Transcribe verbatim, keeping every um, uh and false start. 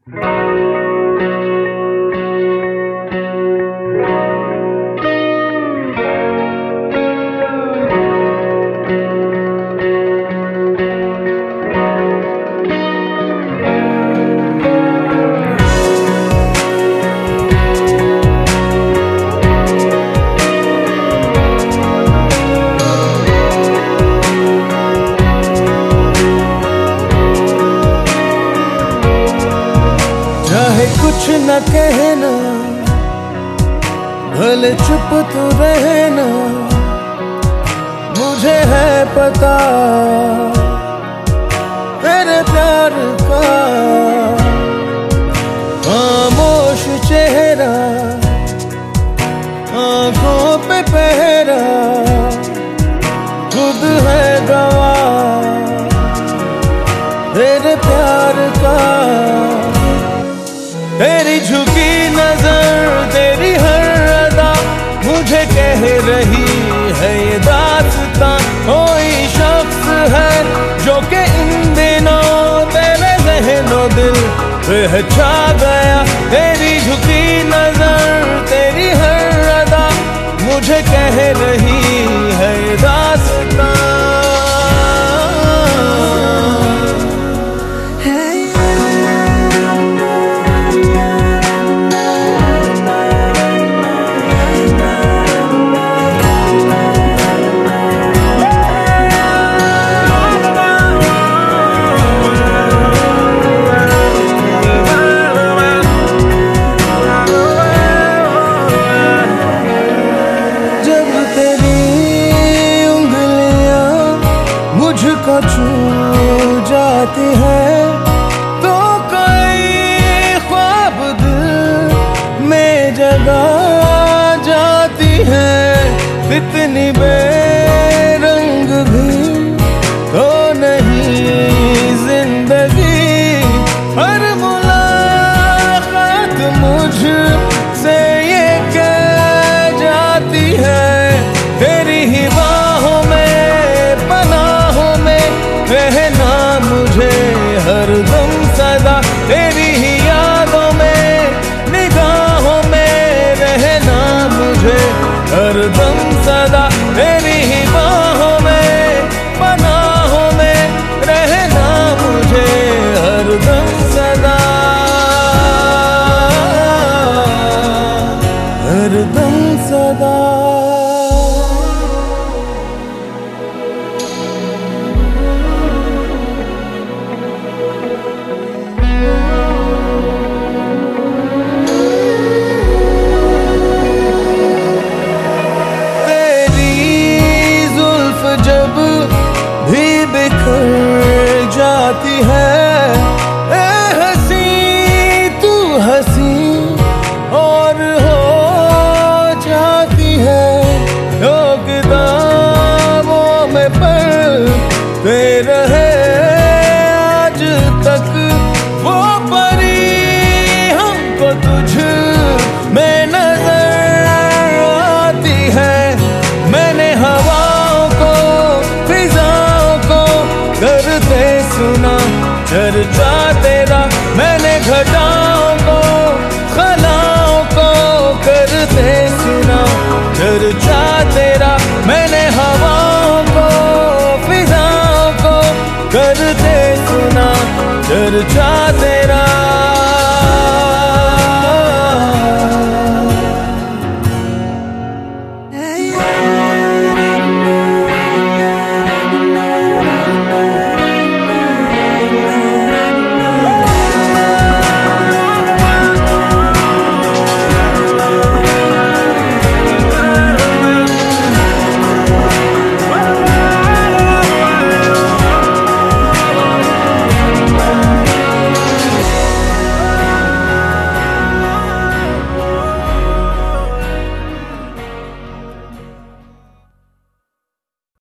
कुछ न कहना, भले चुप तो रहना, मुझे है पता तेरे प्यार का। खामोश चेहरा, आंखों पे पहरा, खुद है गवाह तेरे प्यार का। तेरी झुकी नजर, तेरी हर अदा मुझे कह रही है ये दास्तां। कोई शख्स है जो कि इन दिनों तेरे ज़हनो दिल पे छा गया। तेरी झुकी नजर, तेरी हर अदा मुझे कह रही है ये दास्तां। मुझको छू जाती है तो कई ख्वाब दिल में जगा जाती है। इतनी बेरंग भी तो नहीं जिंदगी, हर मुलाकात मुझसे ये कह जाती है। तेरी ही बाहों में रहना मुझे हरदम सदा, तेरी ही यादों में निगाहों में रहना मुझे हरदम सदा। तेरी ही बाहों में पनाहों में रहना मुझे हरदम सदा, हरदम सदा। बिखर जाती है ए हंसी तू हंसी और हो जाती है। लोग दामों में पलते रहे आज तक वो परी हमको तुझ में नजर आती है। मैंने हवाओं को करते सुना चर्चा तेरा, मैंने घटा